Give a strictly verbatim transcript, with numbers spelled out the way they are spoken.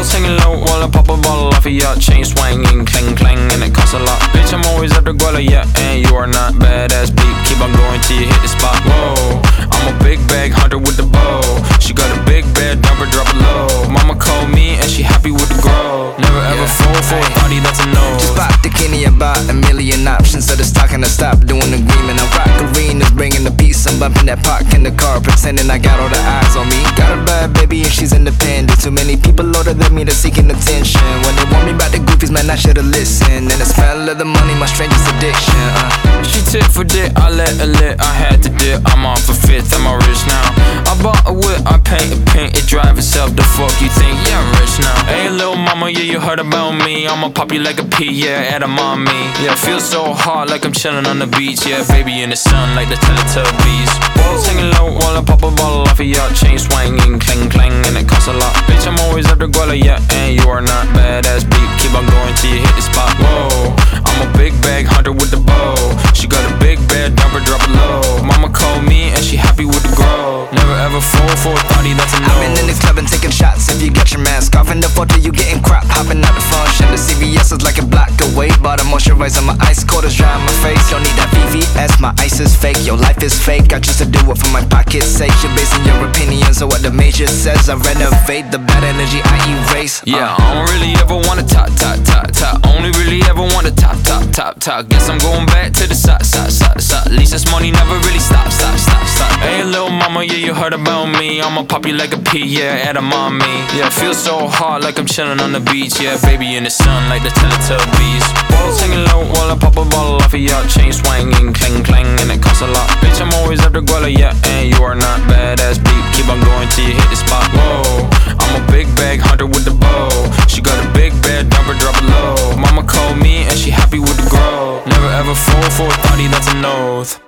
Balls hanging low while I pop a bottle off of ya. Chain swinging, clang clang, and it costs a lot. Bitch, I'm always after Guala, yeah, and you are not badass beep. Keep on going till you hit the spot. Whoa, I'm a big bag hunter with the bow. She got a big bed, number drop it low. Mama called me and she happy with the grow. Never ever yeah. fall for a thotty, that's a no. Just pop the Kenny about a million options. So just talking to stop doing agreement. I rock arenas, bringing the peace. I'm bumping that park in the car, pretending I got all the eyes on me. Got a bad baby and she's independent. Too many people older than me, they're seeking attention. When they want me about the goofies, man, I should've listened. And the smell of the money, my strangest addiction. uh. She tit for dick, I let her lit, I had to dip. I'm off a fifth, I'm all rich now. I bought a whip, I paint a paint, it drive itself. The fuck you think? Yeah, I'm rich now. Hey, little mama, yeah, you heard about me. I'ma pop you like a pea, yeah, at a mommy. Yeah, feel so hot like I'm chilling on the beach. Yeah, baby in the sun like the Teletubbies. Balls hanging low while I pop a bottle off of ya. Chain swinging, clang clang, and it costs a lot. Bitch, I'm always after Guala, yeah, and you are not badass beep. Keep on going till you hit the spot. Whoa, I'm a big bag hunter with the bow. She got a big bed, number drop it low. Mama called me and she happy with the grow. Never ever fall for a thotty, that's a no. I've been in the club and taking shots. If you got your mask off in the photo, you getting crap. Hopping out the function, the C V S is like a block away. Bought a moisturizer, my ice cold is dry on my face. Don't need that V V S, my ice is fake. Your life is fake, I choose to do it for my pocket's sake. You're basing your opinions on what the major says. I renovate the bad energy, I erase. uh. Yeah, I don't really ever wanna top, top, top, top. Only really ever wanna top, top, top, top. Guess I'm going back to the side, side, side, side. At least this money never really stop, stop, stop, stop. Hey, little mama, yeah, you heard about me. I'ma pop you like a pea, yeah, at a mommy. Yeah, feel so hot like I'm chilling on the beach. Yeah, baby in the sun like the Teletubbies. Balls hanging low while I pop a bottle off of ya. Chain swinging, clang clang, and it costs a lot. Bitch, I'm always after Guala, yeah, and you are not badass beep. Keep on going till you hit the spot. Whoa, I'm a big bag hunter with the bow. She got a big bed, number drop it low. Mama called me and she happy with the grow. Never ever fall for a thotty, that's a no.